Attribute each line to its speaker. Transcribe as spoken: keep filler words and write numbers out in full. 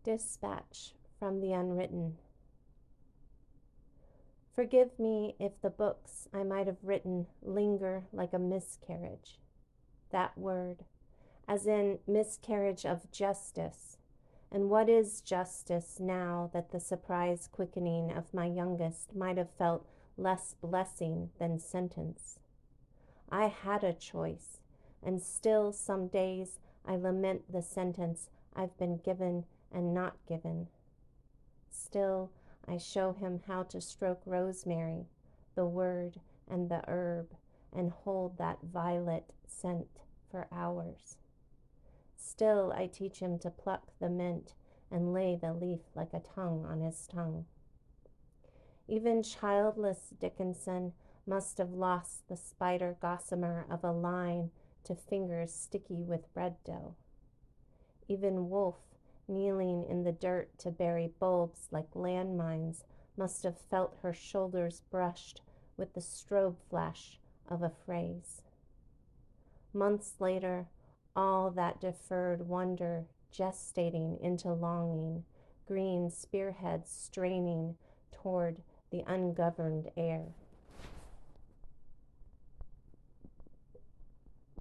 Speaker 1: Dispatch from the Unwritten. Forgive me if the books I might have written linger like a miscarriage. That word, as in miscarriage of justice. And what is justice now that the surprise quickening of my youngest might have felt less blessing than sentence? I had a choice, and still some days I lament the sentence I've been given and not given. Still, I show him how to stroke rosemary, the word and the herb, and hold that violet scent for hours. Still, I teach him to pluck the mint and lay the leaf like a tongue on his tongue. Even childless Dickinson must have lost the spider gossamer of a line to fingers sticky with bread dough. Even Wolfe, kneeling in the dirt to bury bulbs like landmines, must have felt her shoulders brushed with the strobe flash of a phrase. Months later, all that deferred wonder gestating into longing, green spearheads straining toward the ungoverned air.